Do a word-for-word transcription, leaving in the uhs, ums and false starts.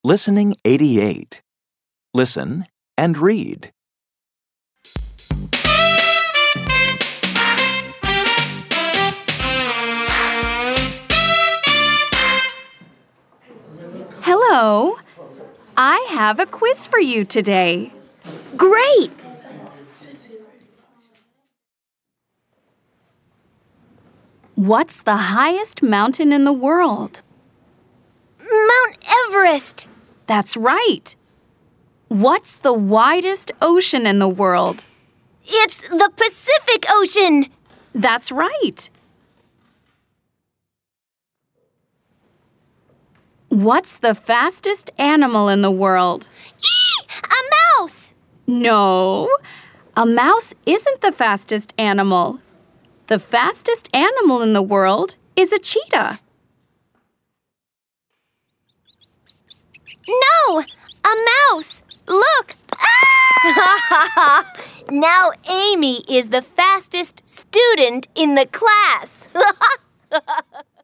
Listening eighty-eight. Listen and read. Hello. I have a quiz for you today. Great! What's the highest mountain in the world? Mount Everest! That's right. What's the widest ocean in the world? It's the Pacific Ocean! That's right. What's the fastest animal in the world? Eee! A mouse! No, a mouse isn't the fastest animal. The fastest animal in the world is a cheetah. No! A mouse! Look! Ah! Now Amy is the fastest student in the class.